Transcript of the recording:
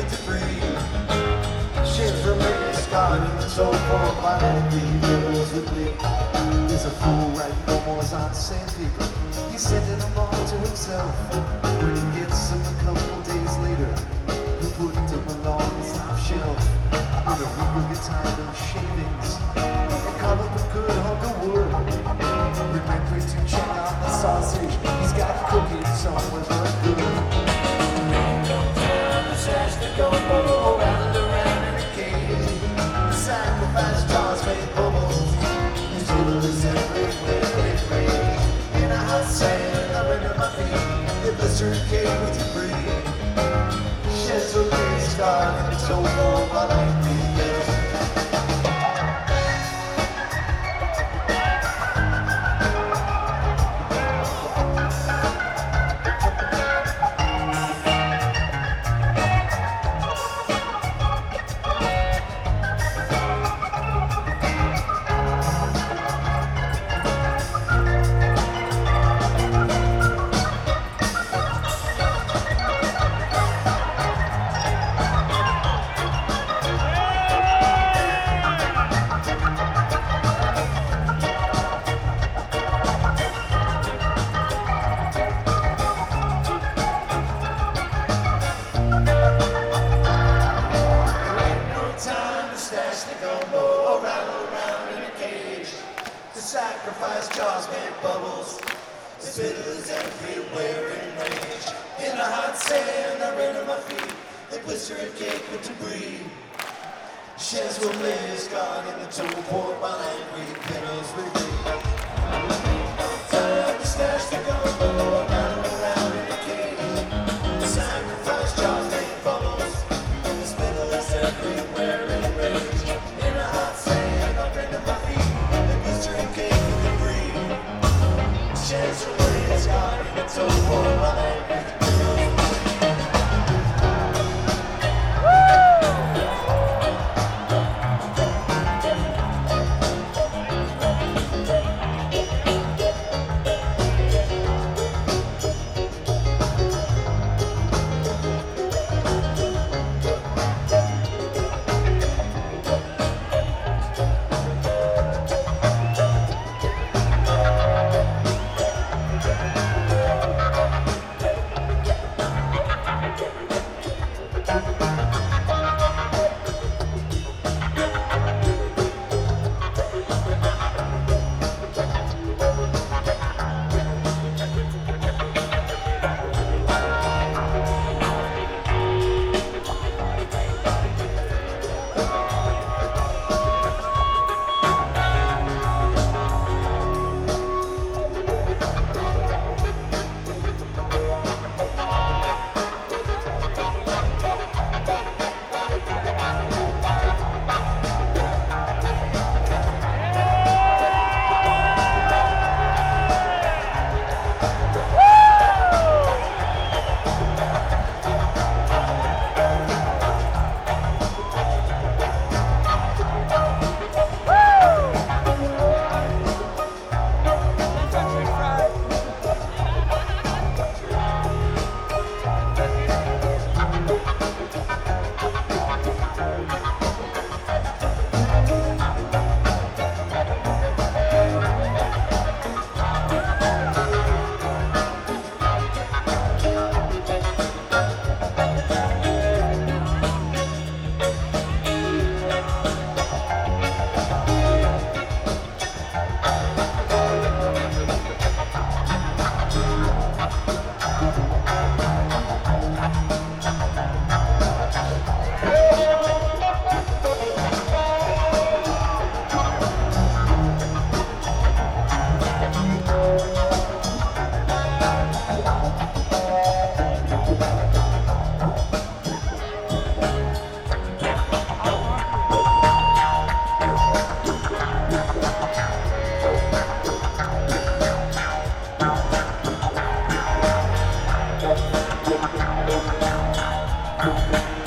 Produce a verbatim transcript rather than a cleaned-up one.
with debris. Ships remain scarred in the soul for violently rivers with bleed. There's a fool writing no more on sandpaper. He's sending them all to himself. When he gets them a couple days later, he put them along his top shelf. When a week will get tired of shavings and carve up a good hunk of wood. Remember to check out the sausage. He's got cooking somewhere but good. Ain't no time to sash the gumbo around and around in a cage. The sacrifice jars made bubbles. His river is everywhere it rains. In a hot sand under my feet, it blistered cake with debris. Sheds will lay scarred in its old home while I breathe. Sacrifice jars made bubbles. Spitters everywhere in rage. In the hot sand, I ran on my feet. They blister and cake with debris. Sheds will lay scarred in the toe port while angry pedals repeat. Time to stash the gumbo around and around in a cage. Sacrifice jars made bubbles. Spitters everywhere in rage. In the hot sand, I ran on my feet. Sheds away as God in its own form while angry. Thank you.